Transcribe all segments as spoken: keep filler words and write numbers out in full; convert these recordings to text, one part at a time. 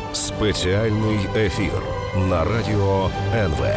Спеціальний ефір на Радіо ен ве.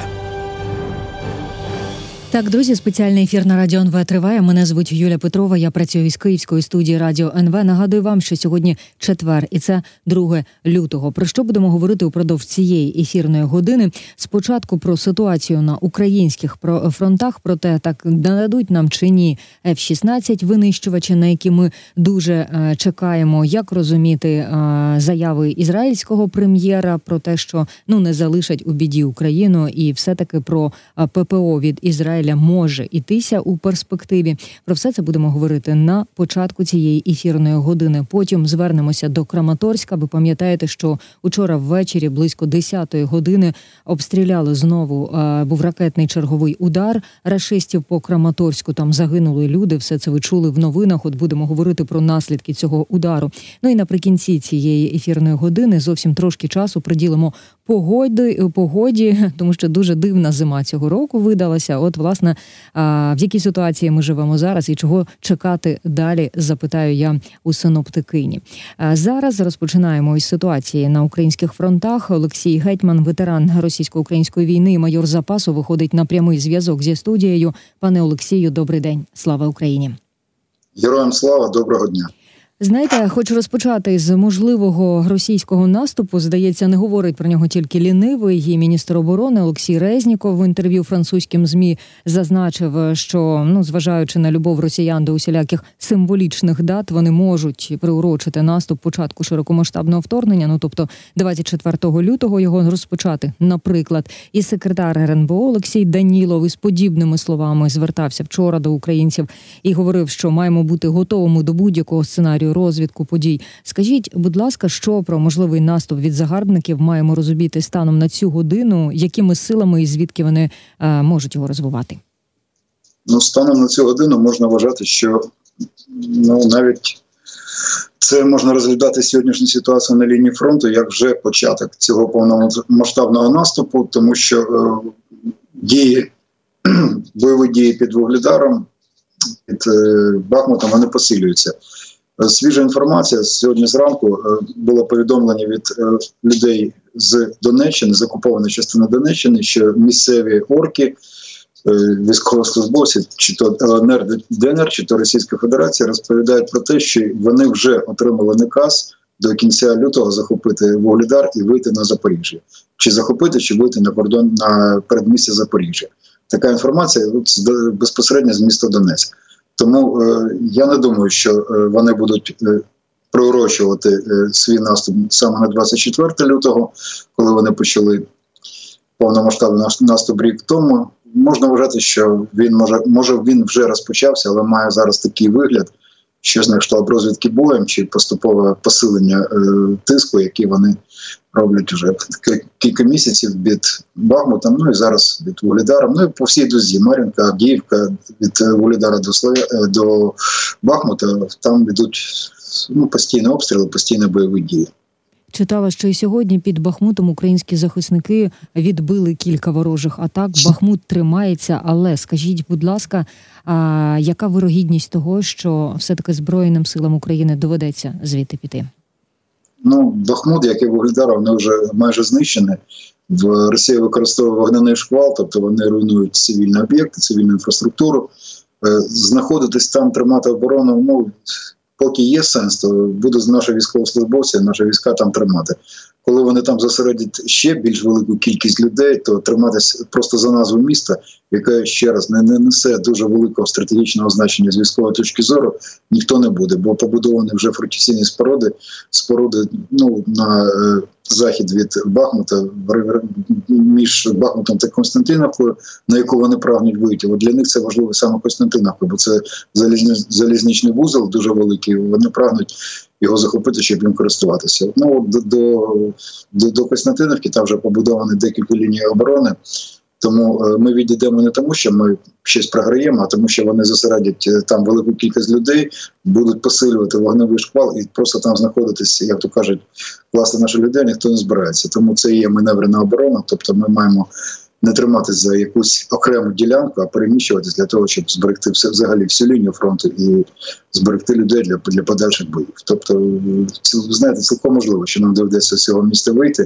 Так, друзі, спеціальний ефір на Радіо ен ве триває. Мене звуть Юлія Петрова, я працюю із Київської студії Радіо ен ве. Нагадую вам, що сьогодні четвер, і це друге лютого. Про що будемо говорити упродовж цієї ефірної години? Спочатку про ситуацію на українських фронтах, про те, так нададуть нам чи ні еф шістнадцять винищувачі, на які ми дуже е, чекаємо. Як розуміти е, заяви ізраїльського прем'єра про те, що ну не залишать у біді Україну, і все-таки про е, пе пе о від Ізраїля може йтися у перспективі. Про все це будемо говорити на початку цієї ефірної години. Потім звернемося до Краматорська. Ви пам'ятаєте, що учора ввечері близько десятої години обстріляли знову, був ракетний черговий удар рашистів по Краматорську. Там загинули люди, все це ви чули в новинах. От будемо говорити про наслідки цього удару. Ну і наприкінці цієї ефірної години зовсім трошки часу приділимо погоди, погоді, тому що дуже дивна зима цього року видалася. От, власне, в якій ситуації ми живемо зараз і чого чекати далі, запитаю я у синоптикині. Зараз розпочинаємо із ситуації на українських фронтах. Олексій Гетьман, ветеран російсько-української війни, майор запасу, виходить на прямий зв'язок зі студією. Пане Олексію, добрий день. Слава Україні. Героям слава, доброго дня. Знаєте, хочу розпочати з можливого російського наступу. Здається, не говорить про нього тільки лінивий. І міністр оборони Олексій Резніков в інтерв'ю французьким ЗМІ зазначив, що, ну, зважаючи на любов росіян до усіляких символічних дат, вони можуть приурочити наступ початку широкомасштабного вторгнення, ну, тобто двадцять четвертого лютого його розпочати, наприклад. І секретар ер ен бе о Олексій Данілов із подібними словами звертався вчора до українців і говорив, що маємо бути готовими до будь-якого сценарію розвідку подій. Скажіть, будь ласка, що про можливий наступ від загарбників маємо розуміти станом на цю годину, якими силами і звідки вони е, можуть його розвивати? Ну, станом на цю годину можна вважати, що ну, навіть це можна розглядати сьогоднішню ситуацію на лінії фронту як вже початок цього повномасштабного наступу, тому що е, дії, бойові дії під Вугледаром, під е, Бахмутом, вони посилюються. Свіжа інформація сьогодні зранку було повідомлення від людей з Донеччини, з окупованої частини Донеччини, що місцеві орки, військовослужбовці, чи то ел ен ер, де ен ер, чи то Російська Федерація, розповідають про те, що вони вже отримали наказ до кінця лютого захопити Вугледар і вийти на Запоріжжя. Чи захопити, чи вийти на кордон, на передмістя Запоріжжя. Така інформація безпосередньо з міста Донецьк. Тому е, я не думаю, що е, вони будуть е, приурочувати е, свій наступ саме на двадцять четвертого лютого, коли вони почали повномасштабний наступ рік тому. Можна вважати, що він може, може він вже розпочався, але має зараз такий вигляд, що з них штаб розвідки боєм чи поступове посилення е, тиску, який вони роблять вже кілька місяців від Бахмута, ну і зараз від Вугледара, ну і по всій дозі, Мар'їнка, Авдіївка, від Вугледара до, Слов'я... до Бахмута, там йдуть ну, постійні обстріли, постійні бойові дії. Читала, що і сьогодні під Бахмутом українські захисники відбили кілька ворожих атак. Бахмут тримається, але скажіть, будь ласка, а яка вирогідність того, що все-таки Збройним силам України доведеться звідти піти? Ну, Бахмут, як і Вугледар, вони вже майже знищені. В Росії використовує вогняний шквал, тобто вони руйнують цивільні об'єкти, цивільну інфраструктуру. Знаходитись там, тримати оборону, ну, поки є сенс, то будуть наші військовослужбовці, наші війська там тримати. Коли вони там зосередять ще більш велику кількість людей, то триматись просто за назву міста, яке, ще раз, не, не несе дуже великого стратегічного значення з військової точки зору, ніхто не буде, бо побудовані вже фортифікаційні споруди, споруди ну, на е, захід від Бахмута, між Бахмутом та Константиновкою, на яку вони прагнуть вийти. От для них це важливо саме Константиновка, бо це залізни, залізничний вузол дуже великий, вони прагнуть його захопити, щоб їм користуватися. Ну, до, до, до Костянтинівки там вже побудовані декілька ліній оборони, тому ми відійдемо не тому, що ми щось програємо, а тому, що вони зосередять там велику кількість людей, будуть посилювати вогневий шквал і просто там знаходитися, як то кажуть, власне, наші людей ніхто не збирається. Тому це є маневрена оборона, тобто ми маємо не триматися за якусь окрему ділянку, а переміщуватись для того, щоб зберегти все, взагалі всю лінію фронту і зберегти людей для, для подальших боїв. Тобто, ви знаєте, цілком можливо, що нам доведеться з цього міста вийти,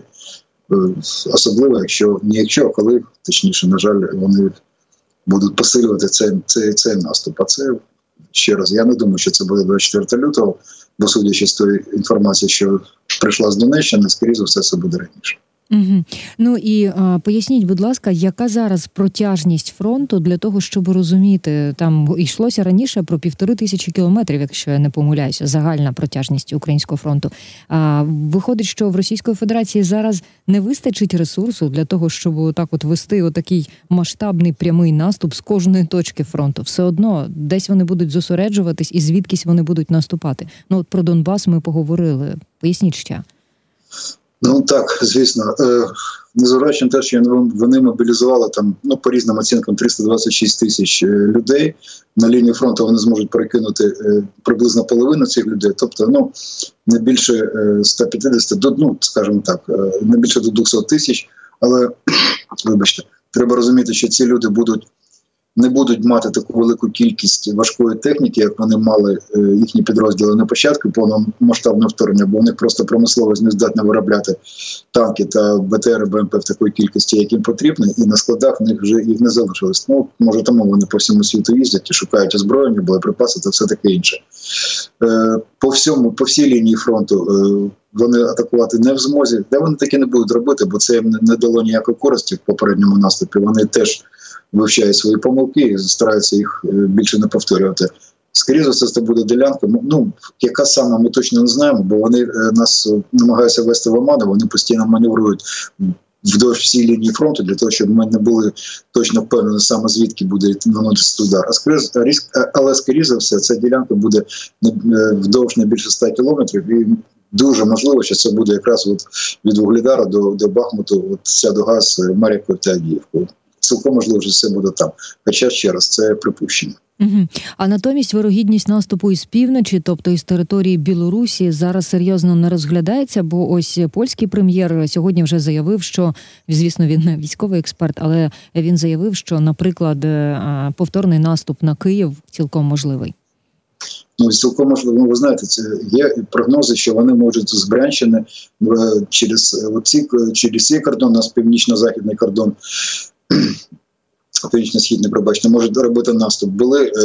особливо, якщо, не якщо, а коли, точніше, на жаль, вони будуть посилювати цей, цей, цей наступ. А це, ще раз, я не думаю, що це буде двадцять четвертого лютого, бо судячи з тої інформації, що прийшла з Донеччини, скоріше за все, це буде раніше. Угу. Ну і а, поясніть, будь ласка, яка зараз протяжність фронту для того, щоб розуміти, там йшлося раніше про півтори тисячі кілометрів, якщо я не помиляюся, загальна протяжність українського фронту. А виходить, що в Російської Федерації зараз не вистачить ресурсу для того, щоб отак от вести отакий масштабний прямий наступ з кожної точки фронту. Все одно десь вони будуть зосереджуватись і звідкись вони будуть наступати. Ну от про Донбас ми поговорили. Поясніть ще. Ну так, звісно. Е, незважаючи на те, що вони мобілізували там, ну, по різним оцінкам триста двадцять шість тисяч людей, на лінію фронту вони зможуть перекинути е, приблизно половину цих людей, тобто, ну, не більше е, сто п'ятдесят, до, ну, скажімо так, е, не більше до двісті тисяч, але, вибачте, треба розуміти, що ці люди будуть не будуть мати таку велику кількість важкої техніки, як вони мали е, їхні підрозділи на початку повномасштабного вторгнення, бо у них просто промисловість не здатна виробляти танки та БТР, БМП в такої кількості, як їм потрібно, і на складах в них вже їх не залишилось. Ну, може, тому вони по всьому світу їздять і шукають озброєння, боєприпаси та все таке інше. Е, по всьому, по всій лінії фронту е, вони атакувати не в змозі, де вони таки не будуть робити, бо це їм не дало ніякої користі в попередньому наступі. Вони теж вивчають свої помилки і стараються їх більше не повторювати. Скоріше за все, це буде ділянка, ну, яка саме, ми точно не знаємо, бо вони нас намагаються вести в оману, вони постійно маневрують вдовж всій лінії фронту, для того, щоб ми не були точно впевнені саме звідки буде наносити удар. А скоріше, але, скоріше за все, ця ділянка буде вдовж не більше ста кілометрів, і дуже можливо, що це буде якраз от від Вугледара до, до Бахмуту, от ця дога з Мар'їнкою та Авдіївкою. Цілком можливо, що все буде там. Хоча, ще раз, це припущення. Угу. А натомість вирогідність наступу із півночі, тобто із території Білорусі, зараз серйозно не розглядається, бо ось польський прем'єр сьогодні вже заявив, що, звісно, він не військовий експерт, але він заявив, що, наприклад, повторний наступ на Київ цілком можливий. Ну, цілком можливо, ну, ви знаєте, це є прогнози, що вони можуть з Брянщини через оці, через цей кордон, у нас північно-західний кордон, північно-східний, пробачте, можуть робити наступ. Були е,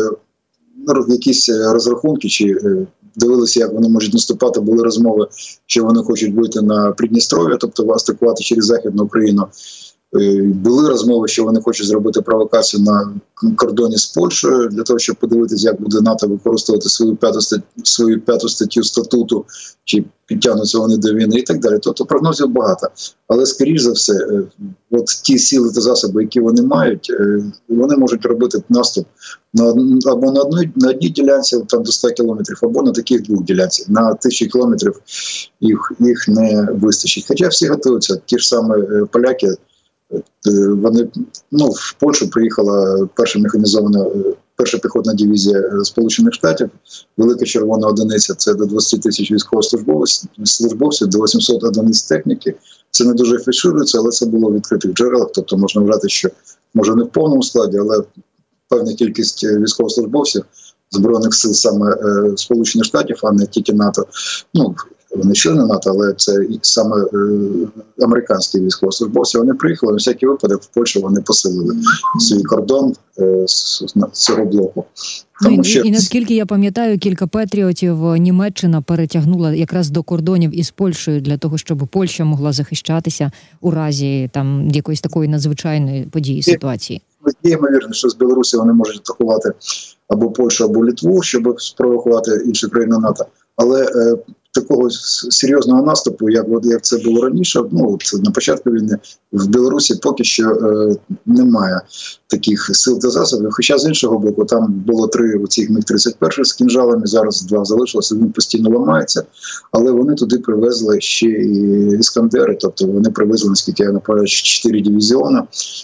якісь розрахунки, чи е, дивилися, як вони можуть наступати, були розмови, що вони хочуть вийти на Придністров'я, тобто атакувати через Західну Україну. Е, були розмови, що вони хочуть зробити провокацію на кордоні з Польщею, для того, щоб подивитися, як буде НАТО використовувати свою п'яту статтю, свою п'яту статтю статуту, чи підтягнуться вони до війни і так далі. Тобто прогнозів багато. Але, скоріш за все, от ті сили та засоби, які вони мають, вони можуть робити наступ на, або на одній, на одній ділянці там, до ста кілометрів, або на таких двох ділянцях. На тисячі кілометрів їх, їх не вистачить. Хоча всі готуються. Ті ж самі поляки, вони, ну, в Польщу приїхала перша механізована, перша піхотна дивізія Сполучених Штатів, велика червона одиниця, це до двадцять тисяч військовослужбовців, до вісімсот одиниць техніки. Це не дуже афішується, але це було в відкритих джерелах, тобто можна вважати, що, може, не в повному складі, але певна кількість військовослужбовців Збройних сил саме е, Сполучених Штатів, а не тільки НАТО. Ну, вони члени НАТО, але це саме е, американські військовослужбовці. Вони приїхали, на всякий випадок в Польщу вони посилили свій кордон е, з, з цього блоку. Тому, ну, і, що... і наскільки я пам'ятаю, кілька патріотів Німеччина перетягнула якраз до кордонів із Польщею для того, щоб Польща могла захищатися у разі там якоїсь такої надзвичайної події, ситуації. Є ймовірно, що з Білорусі вони можуть атакувати або Польщу, або Литву, щоб спровокувати інші країни НАТО. Але е, такого серйозного наступу, як, як це було раніше, ну, на початку війни, в Білорусі поки що е, немає таких сил та засобів. Хоча з іншого боку, там було три оцих міг тридцять один з кінжалами, зараз два залишилося, він постійно ламається. Але вони туди привезли ще і іскандери, тобто вони привезли, наскільки я напевно, чотири дивізіони.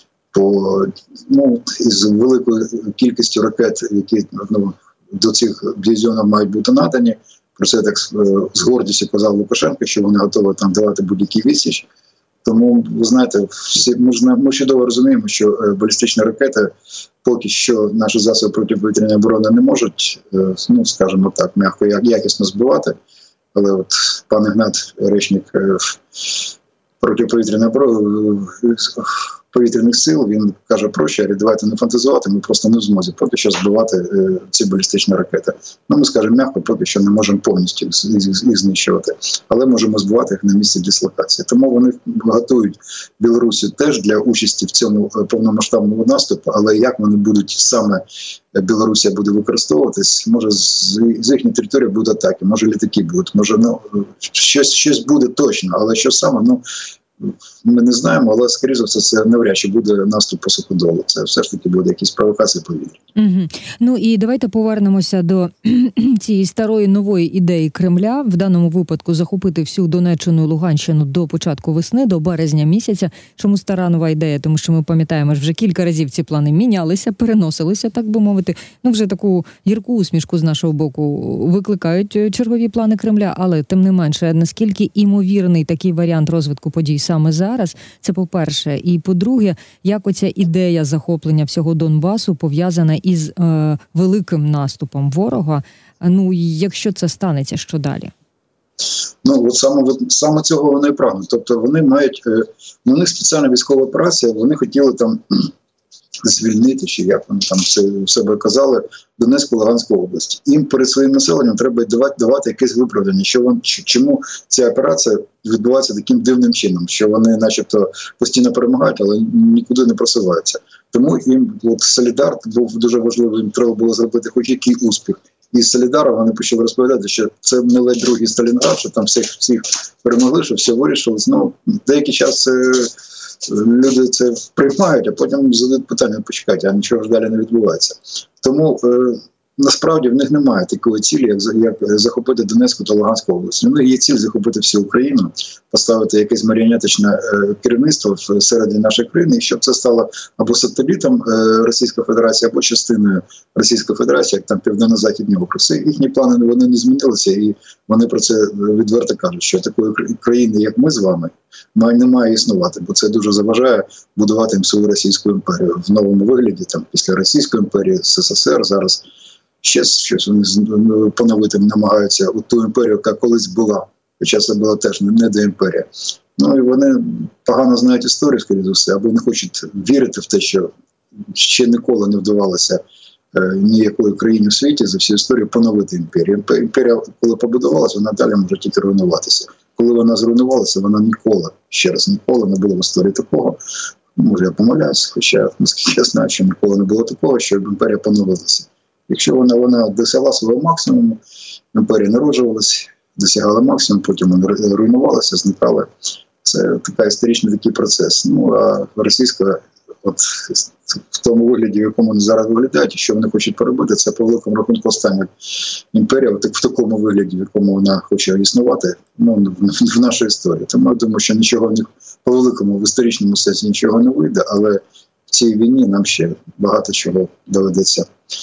По, ну, із великою кількістю ракет, які, ну, до цих дивізіонів мають бути надані. Про це так з гордістю казав Лукашенко, що вони готові там давати будь-який відсіч. Тому, ви знаєте, всі, ми, ж, ми чудово розуміємо, що балістичні ракети поки що наші засоби протиповітряної оборони не можуть, ну, скажімо так, м'яко, якісно збивати. Але от пан Ігнат, речник протиповітряної оборони, повітряних сил, він каже проще, давайте не фантазувати, ми просто не в змозі поки що збивати е, ці балістичні ракети. Ну, ми скажемо м'яко, поки що не можемо повністю їх знищувати, але можемо збивати їх на місці дислокації. Тому вони готують Білорусі теж для участі в цьому повномасштабному наступу, але як вони будуть саме, Білорусія буде використовуватись, може з, з їхньої території будуть атаки, може літаки будуть, може ну, щось, щось буде точно, але що саме, ну, ми не знаємо, але, скоріше за все, це навряд чи буде наступ по суходолу. Це все ж таки буде якісь провокації повітря. Угу. Ну і давайте повернемося до цієї старої нової ідеї Кремля. В даному випадку захопити всю Донеччину і Луганщину до початку весни, до березня місяця. Чому стара нова ідея? Тому що ми пам'ятаємо, що вже кілька разів ці плани мінялися, переносилися, так би мовити. Ну, вже таку гірку усмішку з нашого боку викликають чергові плани Кремля, але тим не менше, наскільки імовірний такий варіант розвитку подій саме зараз, це по-перше. І по-друге, як оця ідея захоплення всього Донбасу пов'язана із е, великим наступом ворога. Ну, якщо це станеться, що далі? Ну, от саме, от, саме цього вони і прагнуть. Тобто вони мають, е, у них спеціальна військова операція, вони хотіли там звільнити, чи як вони там це в себе казали, Донецьку, Луганську область. Їм перед своїм населенням треба давати, давати якесь виправдання, що вон, чому ця операція відбувається таким дивним чином, що вони начебто постійно перемагають, але нікуди не просуваються. Тому їм от Солідар був дуже важливий, їм треба було зробити хоч який успіх. І з Солідара вони почали розповідати, що це не ледь другий Сталінград, що там всіх, всіх перемогли, що все вирішилось. Ну, деякий час е, люди це приймають, а потім задають питання, почекайте, а нічого ж далі не відбувається. Тому е, насправді в них немає такої цілі, як, як захопити Донецьку та Луганську область. У них є ціль захопити всю Україну, поставити якесь маріонеточне е, керівництво всередині нашої країни, і щоб це стало або сателітом е, Російської Федерації, або частиною Російської Федерації, як там Південно-Західні округи. Їхні плани вони не змінилися, і вони про це відверто кажуть, що такої країни, як ми з вами, не має існувати, бо це дуже заважає будувати їм свою Російську імперію в новому вигляді, там після Російської імперії, СССР, зараз ще щось вони поновити намагаються у ту імперію, яка колись була, хоча це була теж не до імперія. Ну і вони погано знають історію, скоріше за все, або не хочуть вірити в те, що ще ніколи не вдавалося е, ніякої країні у світі за всю історію поновити імперію. Імперія, коли побудувалася, вона далі може тільки руйнуватися. Коли вона зруйнувалася, вона ніколи, ще раз, ніколи не було в історії такого. Може, я помиляюсь, хоча, наскільки я знаю, що ніколи не було такого, щоб імперія поновилася. Якщо вона, вона досягла свого максимуму, імперія народжувалася, досягала максимуму, потім вона руйнувалася, зникала. Це така історичний такий процес. Ну, а російська, от в тому вигляді, в якому вони зараз виглядають, і що вони хочуть поробити, це по великому рахунку остання імперія, от в такому вигляді, в якому вона хоче існувати, ну, в нашій історії. Тому я думаю, що нічого в них по великому, в історичному сенсі нічого не вийде, але в цій війні нам ще багато чого доведеться.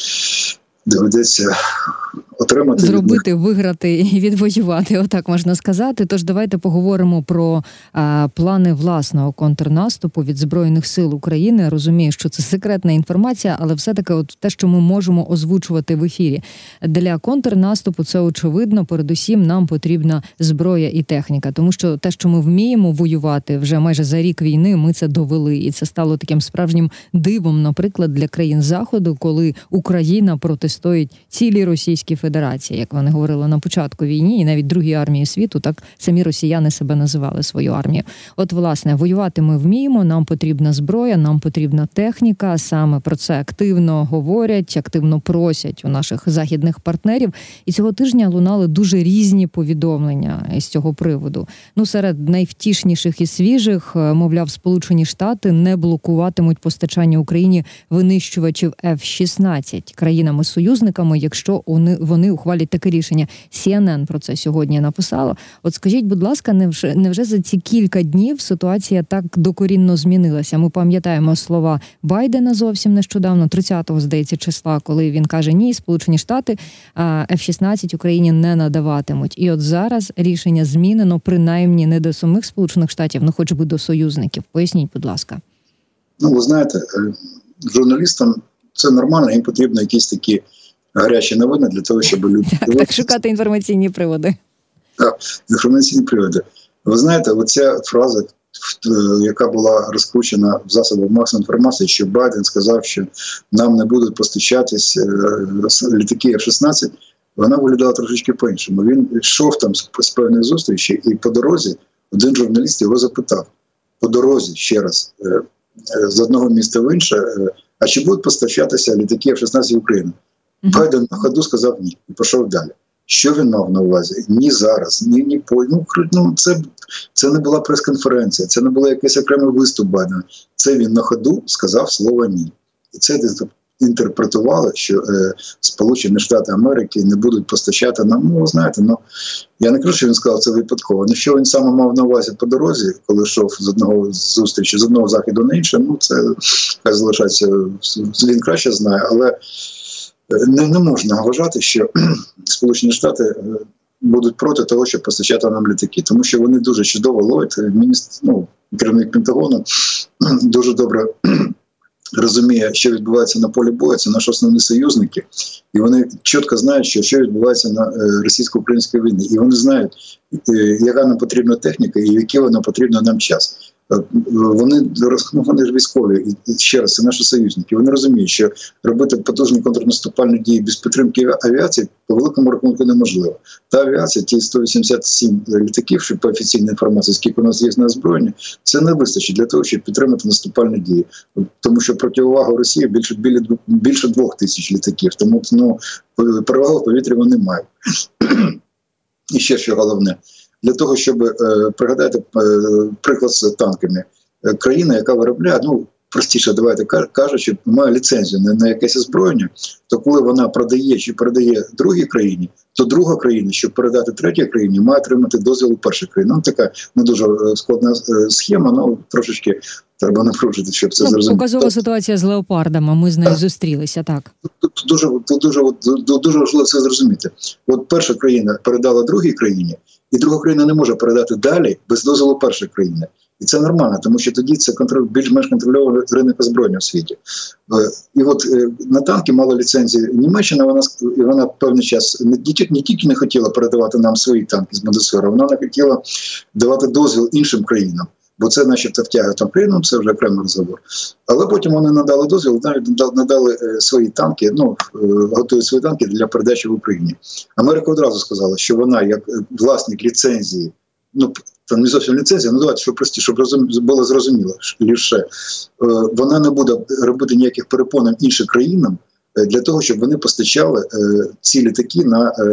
Доведеться отримати. Зробити, виграти і відвоювати, отак можна сказати. Тож давайте поговоримо про а, плани власного контрнаступу від Збройних сил України. Розумію, що це секретна інформація, але все-таки от те, що ми можемо озвучувати в ефірі. Для контрнаступу це очевидно, передусім нам потрібна зброя і техніка. Тому що те, що ми вміємо воювати вже майже за рік війни, ми це довели. І це стало таким справжнім дивом, наприклад, для країн Заходу, коли Україна протистоїть цілій Російській Федерації, як вони говорили на початку війни, і навіть другій армії світу, так самі росіяни себе називали свою армію. От, власне, воювати ми вміємо, нам потрібна зброя, нам потрібна техніка, саме про це активно говорять, активно просять у наших західних партнерів. І цього тижня лунали дуже різні повідомлення з цього приводу. Ну, серед найвтішніших і свіжих, мовляв, Сполучені Штати не блокуватимуть постачання Україні винищувачів еф шістнадцять країнами Союзу союзниками, якщо вони, вони ухвалять таке рішення. Сі Ен Ен про це сьогодні написало. От скажіть, будь ласка, невже, невже за ці кілька днів ситуація так докорінно змінилася? Ми пам'ятаємо слова Байдена зовсім нещодавно, тридцятого, здається, числа, коли він каже, ні, Сполучені Штати еф шістнадцять Україні не надаватимуть. І от зараз рішення змінено, принаймні не до самих Сполучених Штатів, ну хоч би до союзників. Поясніть, будь ласка. Ну, ви знаєте, журналістам це нормально, їм потрібно якісь такі гарячі новини для того, щоб люди... Так, так шукати інформаційні приводи. Так, інформаційні приводи. Ви знаєте, оця фраза, яка була розкручена в засобах масової інформації, що Байден сказав, що нам не будуть постачатись літаки еф шістнадцять, вона виглядала трошечки по-іншому. Він йшов там з певних зустрічей, і по дорозі один журналіст його запитав, по дорозі, ще раз, з одного міста в інше, а чи будуть постачатися літаки еф шістнадцять в Україну? Mm-hmm. Байден на ходу сказав ні і пішов далі. Що він мав на увазі? Ні зараз, ні, ні по... Ну, ну, це, це не була прес-конференція, це не була якийсь окремий виступ Байдена. Це він на ходу сказав слово ні. І це інтерпретували, що е, Сполучені Штати Америки не будуть постачати нам, ну, знаєте, ну, я не кажу, що він сказав це випадково, але що він саме мав на увазі по дорозі, коли йшов з одного зустрічі, з одного заходу на інше, ну, це хай залишається, він краще знає, але не, не можна вважати, що Сполучені Штати будуть проти того, щоб постачати нам літаки, тому що вони дуже чудово ловлять, міністр, ну, керівник Пентагону дуже добре розуміє, що відбувається на полі бою, це наші основні союзники, і вони чітко знають, що, що відбувається на російсько-українській війні, і вони знають, яка нам потрібна техніка і який вона потрібна нам час. Вони, ну, вони ж військові, і ще раз, це наші союзники. Вони розуміють, що робити потужні контрнаступальні дії без підтримки авіації по великому рахунку неможливо. Та авіація, ті сто вісімдесят сім літаків, що по офіційній інформації, скільки у нас є на озброєнні, це не вистачить для того, щоб підтримати наступальні дії. Тому що противовагу Росії більше, більше двох тисяч літаків. Тому, ну, перевагу в повітрі вони мають. І ще що головне. Для того, щоб, е, пригадати е, приклад з танками, е, країна, яка виробляє, ну, простіше, давайте кажучи, має ліцензію на, на якесь озброєння, то коли вона продає чи передає другій країні, то друга країна, щоб передати третій країні, має отримати дозвіл у першій країні. Ну, така не дуже складна е, схема, ну, трошечки треба напружити, щоб це ну, зрозуміти. Показова ситуація з леопардами, ми з нею зустрілися, так. Тут дуже, тут дуже, тут дуже важливо це зрозуміти. От перша країна передала другій країні, і друга країна не може передати далі без дозволу першої країни. І це нормально, тому що тоді це контроль, більш-менш контрольований ринок озброєння в світі. І от на танки мала ліцензії Німеччина, вона, і вона певний час не тільки, не тільки не хотіла передавати нам свої танки з Мандесора, вона не хотіла давати дозвіл іншим країнам. Бо це начебто втягує там країну, це вже окремий розговор. Але потім вони надали дозвіл, навіть надали свої танки, ну, готують свої танки для передачі в Україні. Америка одразу сказала, що вона, як власник ліцензії, ну, там не зовсім ліцензія, ну давайте, щоб прості, щоб розум, було зрозуміло, лише, вона не буде робити ніяких перепонок іншим країнам для того, щоб вони постачали е, ці літаки на, е,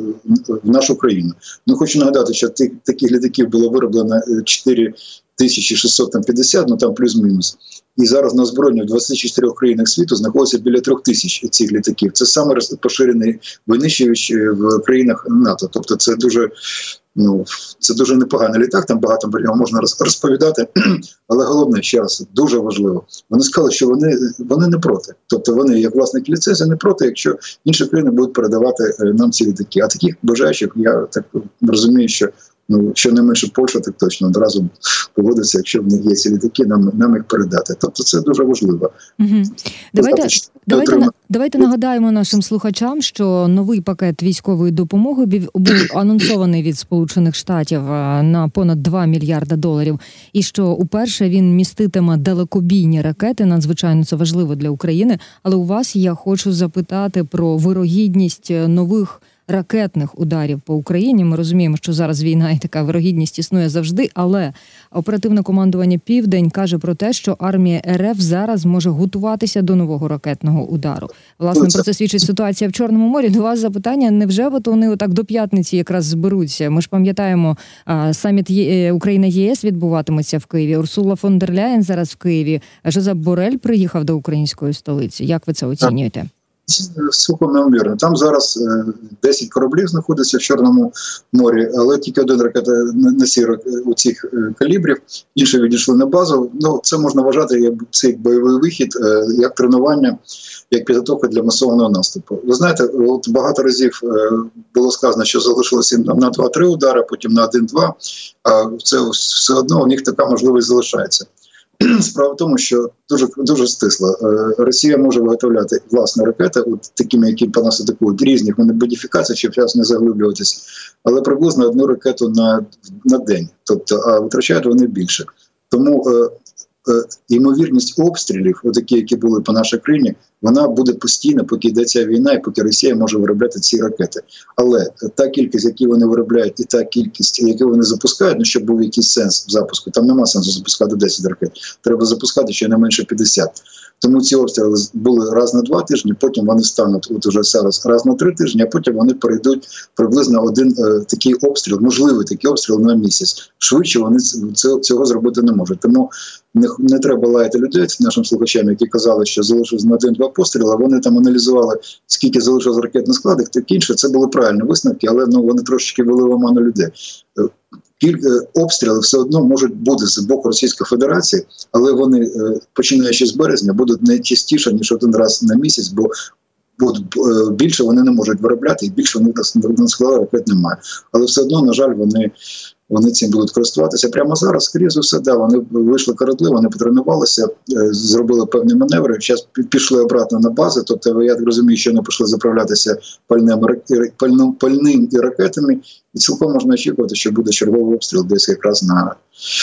в нашу країну. Ну, хочу нагадати, що тих, таких літаків було вироблено чотири тисячі шістсот п'ятдесят, ну там плюс-мінус. І зараз на озброєнні в двадцяти чотирьох країнах світу знаходиться біля трьох тисяч цих літаків. Це саме поширений винищувач в країнах НАТО. Тобто це дуже, ну, це дуже непоганий літак, там багато про нього можна розповідати. Але головне, ще раз, дуже важливо, вони сказали, що вони, вони не проти. Тобто вони, як власники ліцензії, не проти, якщо інші країни будуть передавати нам ці літаки. А таких бажаючих, я так розумію, що ну, що не менше Польща, так точно одразу погодиться, якщо в них є ці літаки, нам, нам їх передати. Тобто це дуже важливо. Угу. Давайте, давайте, давайте нагадаємо нашим слухачам, що новий пакет військової допомоги був анонсований від Сполучених Штатів на понад два мільярда доларів. І що уперше він міститиме далекобійні ракети, надзвичайно це важливо для України. Але у вас я хочу запитати про вирогідність нових ракетних ударів по Україні. Ми розуміємо, що зараз війна і така вирогідність існує завжди, але оперативне командування «Південь» каже про те, що армія ер еф зараз може готуватися до нового ракетного удару. Власне, про це свідчить ситуація в Чорному морі. До вас запитання, невже от вони отак до п'ятниці якраз зберуться? Ми ж пам'ятаємо, саміт Україна-ЄС відбуватиметься в Києві, Урсула фон дер Ляєн зараз в Києві, Жозеп Борель приїхав до української столиці. Як ви це оцінюєте? цілком неумірно. Там зараз десять кораблів знаходиться в Чорному морі, але тільки один ракетоносій у цих калібрів, інші відійшли на базу. Ну, це можна вважати як цей бойовий вихід, як тренування, як підготовка для масованого наступу. Ви знаєте, от багато разів було сказано, що залишилося на два-три удари, потім на один-два, а це все одно у них така можливість залишається. Справа в тому, що дуже, дуже стисло. Росія може виготовляти власні ракети, от такими, які по нас атакують, різних модифікацій, щоб зараз не заглиблюватись, але приблизно одну ракету на, на день. Тобто, а витрачають вони більше. Тому е, е, ймовірність обстрілів, такі, які були по нашій країні, вона буде постійно, поки йдеться війна і поки Росія може виробляти ці ракети. Але та кількість, яку вони виробляють, і та кількість, яку вони запускають, ну, щоб був якийсь сенс в запуску, там нема сенсу запускати десять ракет. Треба запускати ще не менше п'ятдесят. Тому ці обстріли були раз на два тижні, потім вони стануть от уже зараз раз на три тижні, а потім вони перейдуть приблизно один е, такий обстріл, можливий такий обстріл на місяць. Швидше вони цього, цього зробити не можуть. Тому не, не треба лаяти людей, нашим слухачам, які казали, що залишилось на один-два постріли. Вони там аналізували, скільки залишилось ракет на складах, таке інше. Це були правильні висновки, але ну, вони трошечки вели в оману людей. Кілька обстріли все одно можуть бути з боку Російської Федерації, але вони, починаючи з березня, будуть не частіше, ніж один раз на місяць, бо більше вони не можуть виробляти, і більше вони на складах ракет немає. Але все одно, на жаль, вони, вони цим будуть користуватися. Прямо зараз, скоріше за все, да, вони вийшли корабли, вони потренувалися, зробили певні маневри, зараз пішли обратно на бази, тобто, я так розумію, що вони пішли заправлятися пальним, пальним, пальним і ракетами, і цілком можна очікувати, що буде черговий обстріл десь якраз на,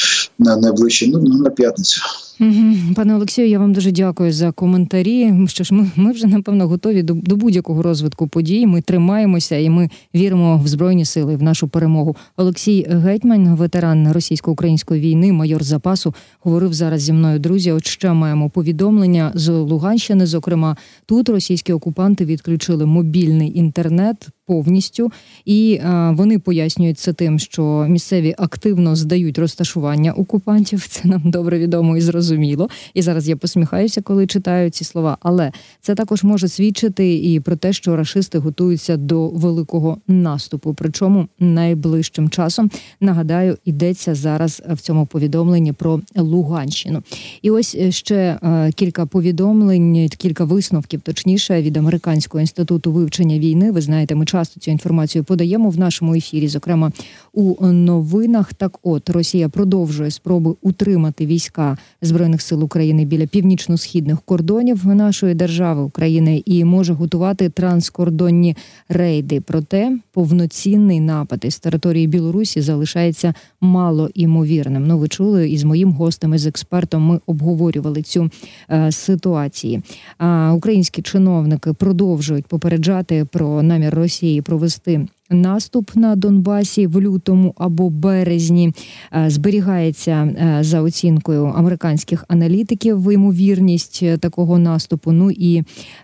на найближчі, ну, на п'ятницю. Пане Олексію, я вам дуже дякую за коментарі. Що ж, ми, ми вже, напевно, готові до, до будь-якого розвитку подій. Ми тримаємося і ми віримо в Збройні сили, в нашу перемогу. Олексій Гетьман, ветеран російсько-української війни, майор запасу, говорив зараз зі мною. Друзі, от ще маємо повідомлення з Луганщини. Зокрема, тут російські окупанти відключили мобільний інтернет повністю, і а, вони пояснюють це тим, що місцеві активно здають розташування окупантів. Це нам добре відомо і зрозуміло. І зараз я посміхаюся, коли читаю ці слова. Але це також може свідчити і про те, що рашисти готуються до великого наступу. Причому найближчим часом, нагадаю, йдеться зараз в цьому повідомленні про Луганщину. І ось ще а, кілька повідомлень, кілька висновків, точніше, від Американського інституту вивчення війни. Ви знаєте, ми часто цю інформацію подаємо в нашому ефірі, зокрема у новинах. Так от, Росія продовжує спроби утримати війська Збройних сил України біля північно-східних кордонів нашої держави України і може готувати транскордонні рейди. Проте повноцінний напад із території Білорусі залишається мало імовірним. Ну, ви чули, із моїм гостем, із експертом ми обговорювали цю е, ситуацію. А українські чиновники продовжують попереджати про намір Росії провести наступ на Донбасі в лютому або березні. Зберігається, за оцінкою американських аналітиків, ймовірність такого наступу. Ну і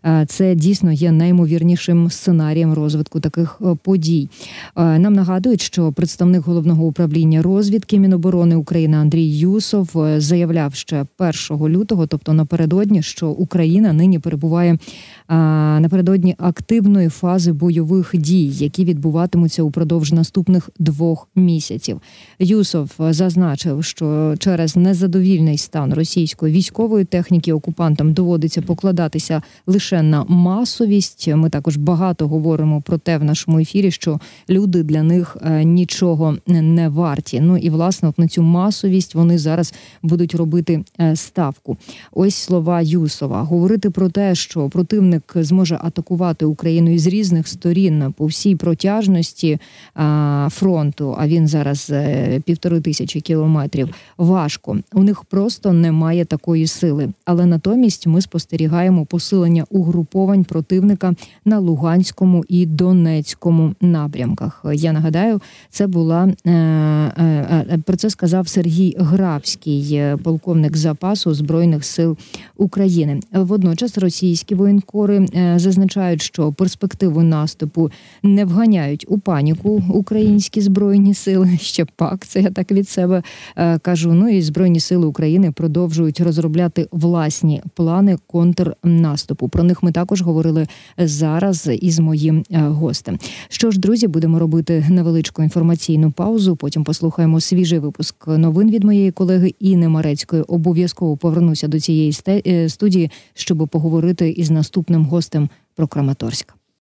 це дійсно є наймовірнішим сценарієм розвитку таких подій. Нам нагадують, що представник Головного управління розвідки Міноборони України Андрій Юсов заявляв ще першого лютого, тобто напередодні, що Україна нині перебуває напередодні активної фази бойових дій, які відбуватимуться упродовж наступних двох місяців. Юсов зазначив, що через незадовільний стан російської військової техніки окупантам доводиться покладатися лише на масовість. Ми також багато говоримо про те в нашому ефірі, що люди для них нічого не варті. Ну і, власне, от на цю масовість вони зараз будуть робити ставку. Ось слова Юсова. Говорити про те, що противник зможе атакувати Україну із різних сторін по всій протяжності фронту, а він зараз півтори тисячі кілометрів, важко. У них просто немає такої сили. Але натомість ми спостерігаємо посилення угруповань противника на Луганському і Донецькому напрямках. Я нагадаю, це була, про це сказав Сергій Грабський, полковник запасу Збройних сил України. Водночас російські воєнкори зазначають, що перспективу наступу не вганяють впадають у паніку українські збройні сили. Ще пак, це я так від себе е, кажу. Ну і Збройні сили України продовжують розробляти власні плани контрнаступу. Про них ми також говорили зараз із моїм е, гостем. Що ж, друзі, будемо робити невеличку інформаційну паузу, потім послухаємо свіжий випуск новин від моєї колеги Інни Марецької. Обов'язково повернуся до цієї студії, щоб поговорити із наступним гостем про Краматорськ.